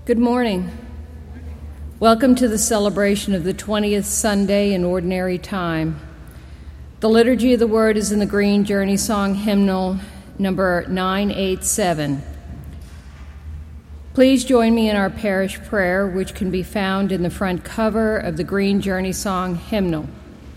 Good morning. Welcome to the celebration of the 20th Sunday in Ordinary Time. The Liturgy of the Word is in the Green Journey Song Hymnal number 987. Please join me in our parish prayer, which can be found in the front cover of the Green Journey Song Hymnal.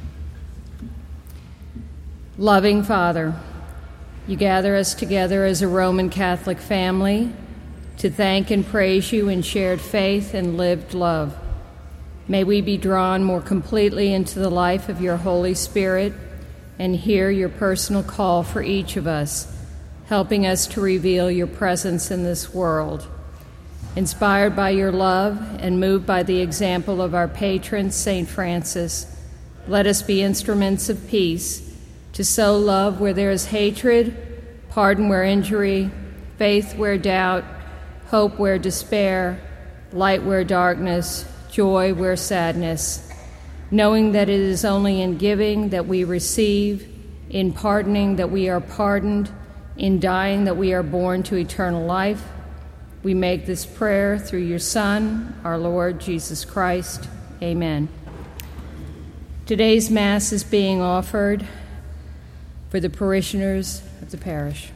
Loving Father, you gather us together as a Roman Catholic family to thank and praise you in shared faith and lived love. May we be drawn more completely into the life of your Holy Spirit and hear your personal call for each of us, helping us to reveal your presence in this world. Inspired by your love and moved by the example of our patron, St. Francis, let us be instruments of peace, to sow love where there is hatred, pardon where injury, faith where doubt, hope where despair, light where darkness, joy where sadness, knowing that it is only in giving that we receive, in pardoning that we are pardoned, in dying that we are born to eternal life. We make this prayer through your Son, our Lord Jesus Christ. Amen. Today's Mass is being offered for the parishioners of the parish.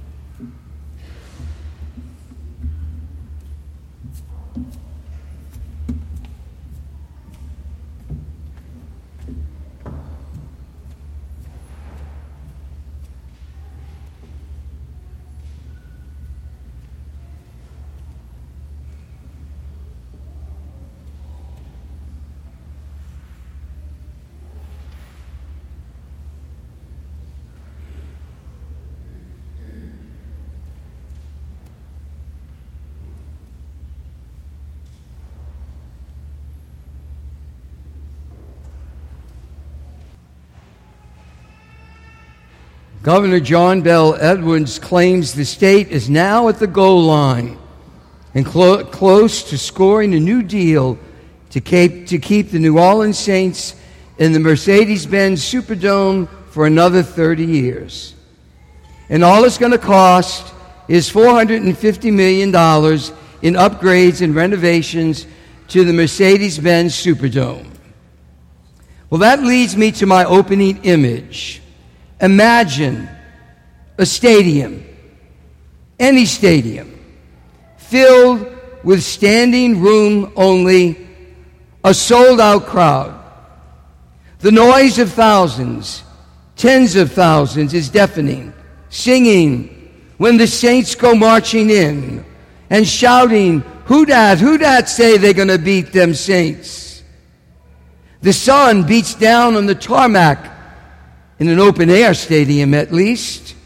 Governor John Bell Edwards claims the state is now at the goal line and close to scoring a new deal to keep the New Orleans Saints in the Mercedes-Benz Superdome for another 30 years. And all it's going to cost is $450 million in upgrades and renovations to the Mercedes-Benz Superdome. Well, that leads me to my opening image. Imagine a stadium, any stadium, filled with standing room only, a sold-out crowd. The noise of thousands, tens of thousands is deafening, singing when the Saints go marching in and shouting, "Who dat say they're going to beat them Saints?" The sun beats down on the tarmac in an open-air stadium, at least,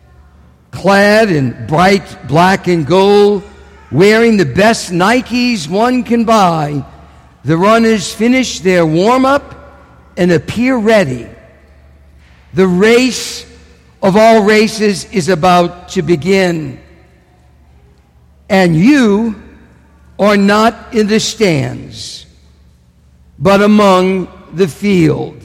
clad in bright black and gold, wearing the best Nikes one can buy. The runners finish their warm-up and appear ready. The race of all races is about to begin. And you are not in the stands, but among the field.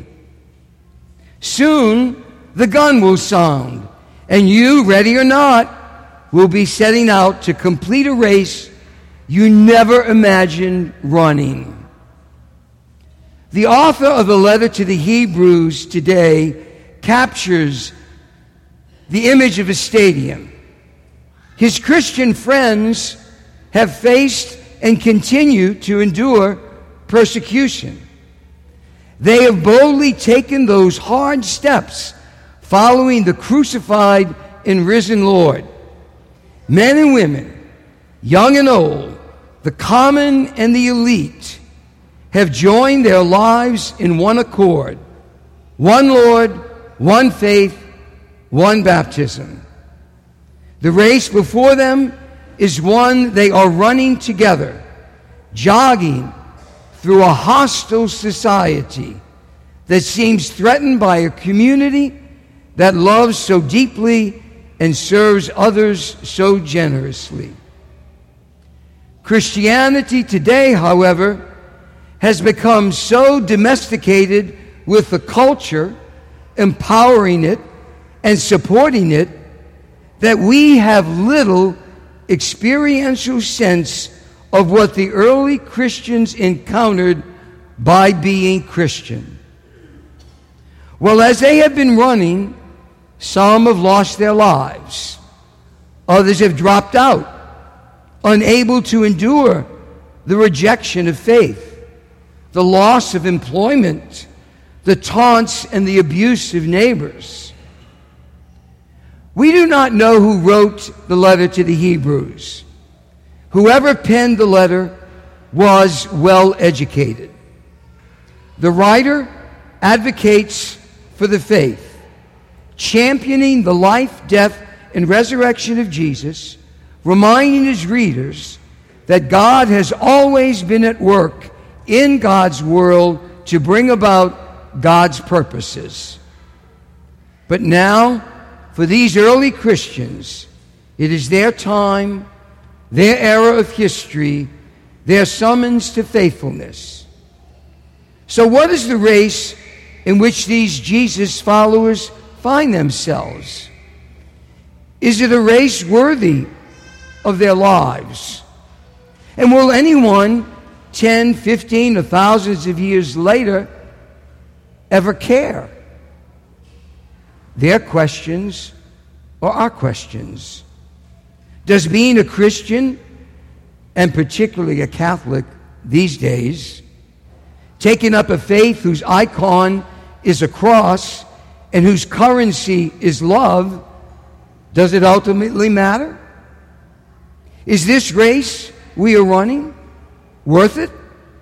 Soon, the gun will sound, and you, ready or not, will be setting out to complete a race you never imagined running. The author of the letter to the Hebrews today captures the image of a stadium. His Christian friends have faced and continue to endure persecution. They have boldly taken those hard steps following the crucified and risen Lord. Men and women, young and old, the common and the elite, have joined their lives in one accord. One Lord, one faith, one baptism. The race before them is one they are running together, jogging through a hostile society that seems threatened by a community that loves so deeply and serves others so generously. Christianity today, however, has become so domesticated with the culture, empowering it and supporting it, that we have little experiential sense of what the early Christians encountered by being Christian. Well, as they have been running, some have lost their lives. Others have dropped out, unable to endure the rejection of faith, the loss of employment, the taunts and the abuse of neighbors. We do not know who wrote the letter to the Hebrews. Whoever penned the letter was well educated. The writer advocates for the faith, championing the life, death, and resurrection of Jesus, reminding his readers that God has always been at work in God's world to bring about God's purposes. But now, for these early Christians, it is their time, their era of history, their summons to faithfulness. So what is the race in which these Jesus followers find themselves? Is it a race worthy of their lives? And will anyone 10, 15, or thousands of years later ever care? Their questions are our questions. Does being a Christian, and particularly a Catholic these days, taking up a faith whose icon is a cross and whose currency is love, does it ultimately matter? Is this race we are running worth it?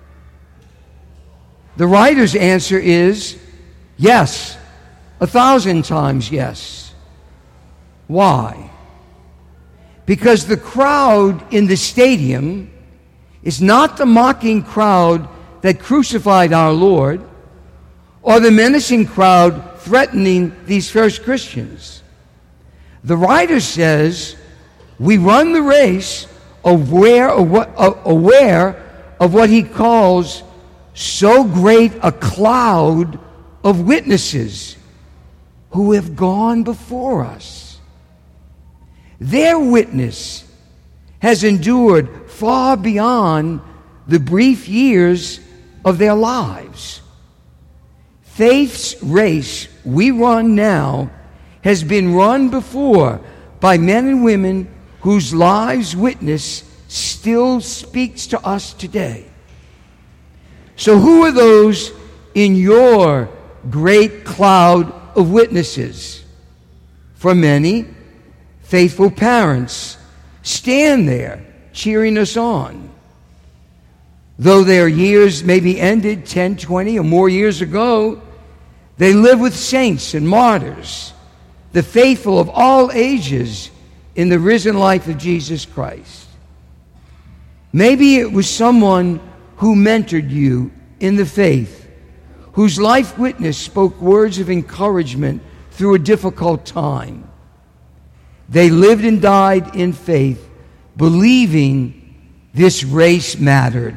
The writer's answer is yes, 1,000 times yes. Why? Because the crowd in the stadium is not the mocking crowd that crucified our Lord, or the menacing crowd threatening these first Christians. The writer says, we run the race aware of what he calls so great a cloud of witnesses who have gone before us. Their witness has endured far beyond the brief years of their lives. Faith's race we run now has been run before by men and women whose lives' witness still speaks to us today. So who are those in your great cloud of witnesses? For many, faithful parents stand there cheering us on. Though their years may be ended 10, 20, or more years ago, they live with saints and martyrs, the faithful of all ages in the risen life of Jesus Christ. Maybe it was someone who mentored you in the faith, whose life witness spoke words of encouragement through a difficult time. They lived and died in faith, believing this race mattered.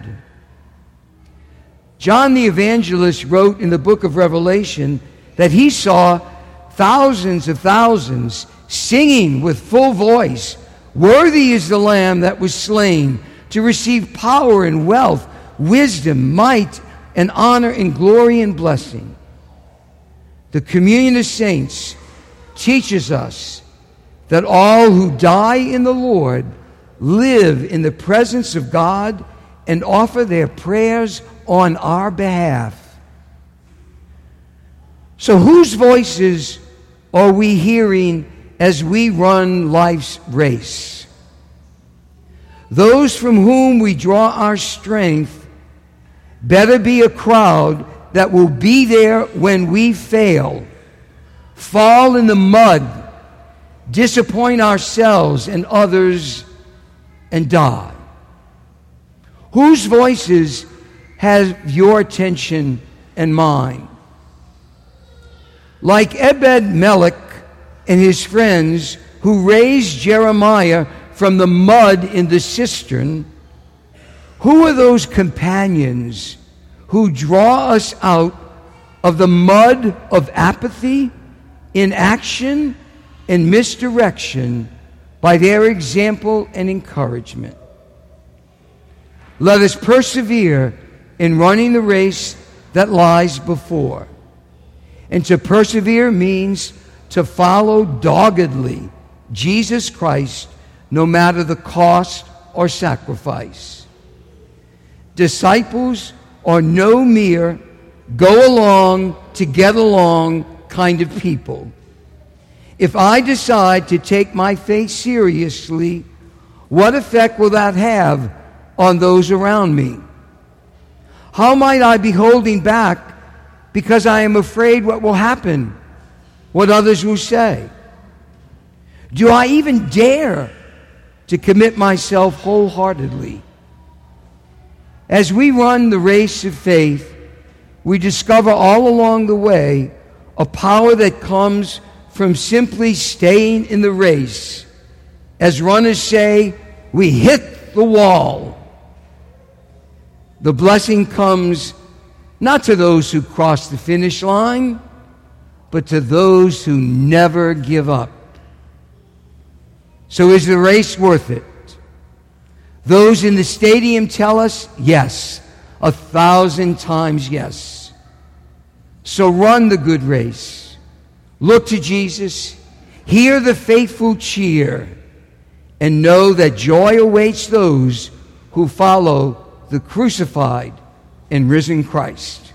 John the Evangelist wrote in the book of Revelation that he saw thousands of thousands singing with full voice, "Worthy is the Lamb that was slain to receive power and wealth, wisdom, might, and honor and glory and blessing." The communion of saints teaches us that all who die in the Lord live in the presence of God and offer their prayers on our behalf. So whose voices are we hearing as we run life's race? Those from whom we draw our strength better be a crowd that will be there when we fail, fall in the mud, disappoint ourselves and others, and die. Whose voices have your attention and mine? Like Ebed-Melech and his friends who raised Jeremiah from the mud in the cistern, who are those companions who draw us out of the mud of apathy, inaction, and misdirection by their example and encouragement? Let us persevere in running the race that lies before. And to persevere means to follow doggedly Jesus Christ, no matter the cost or sacrifice. Disciples are no mere go along to get along kind of people. If I decide to take my faith seriously, what effect will that have on those around me? How might I be holding back because I am afraid what will happen, what others will say? Do I even dare to commit myself wholeheartedly? As we run the race of faith, we discover all along the way a power that comes from simply staying in the race. As runners say, we hit the wall. The blessing comes not to those who cross the finish line, but to those who never give up. So is the race worth it? Those in the stadium tell us, yes, 1,000 times yes. So run the good race. Look to Jesus, hear the faithful cheer, and know that joy awaits those who follow the crucified and risen Christ.